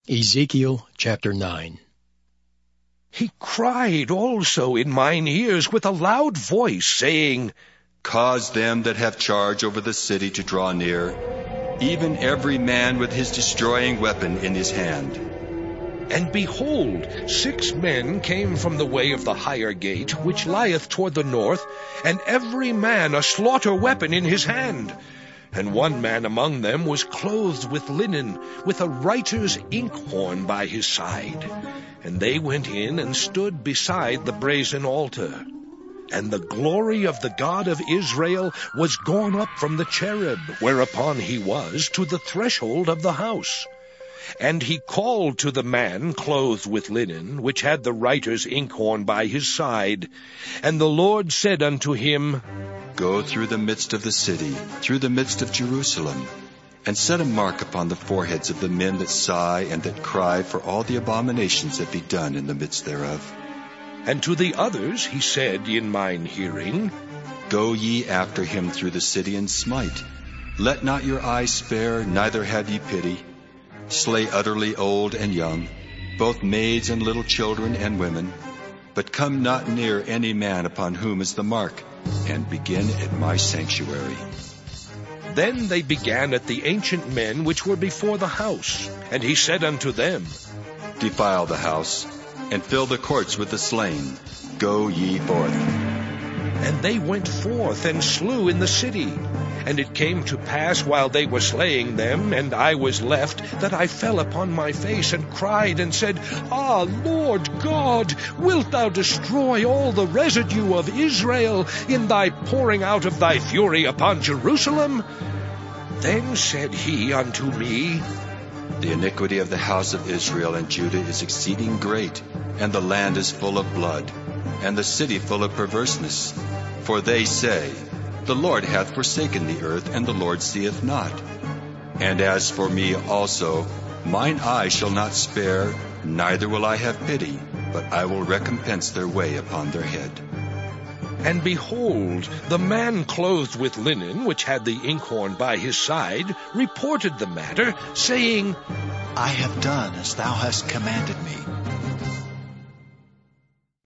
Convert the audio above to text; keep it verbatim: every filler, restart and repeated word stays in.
Ezekiel chapter nine. He cried also in mine ears with a loud voice, saying, Cause them that have charge over the city to draw near, even every man with his destroying weapon in his hand. And behold, six men came from the way of the higher gate, which lieth toward the north, and every man a slaughter weapon in his hand. And one man among them was clothed with linen, with a writer's inkhorn by his side. And they went in and stood beside the brazen altar. And the glory of the God of Israel was gone up from the cherub, whereupon he was, to the threshold of the house. And he called to the man clothed with linen, which had the writer's inkhorn by his side. And the Lord said unto him, Go through the midst of the city, through the midst of Jerusalem, and set a mark upon the foreheads of the men that sigh and that cry for all the abominations that be done in the midst thereof. And to the others he said in mine hearing, Go ye after him through the city and smite. Let not your eye spare, neither have ye pity. Slay utterly old and young, both maids and little children and women. But come not near any man upon whom is the mark, and begin at my sanctuary. Then they began at the ancient men which were before the house. And he said unto them, Defile the house, and fill the courts with the slain. Go ye forth. And they went forth and slew in the city. And it came to pass, while they were slaying them, and I was left, that I fell upon my face, and cried, and said, Ah, Lord God, wilt thou destroy all the residue of Israel in thy pouring out of thy fury upon Jerusalem? Then said he unto me, The iniquity of the house of Israel and Judah is exceeding great, and the land is full of blood, and the city full of perverseness. For they say, The Lord hath forsaken the earth, and the Lord seeth not. And as for me also, mine eye shall not spare, neither will I have pity, but I will recompense their way upon their head. And behold, the man clothed with linen, which had the inkhorn by his side, reported the matter, saying, I have done as thou hast commanded me.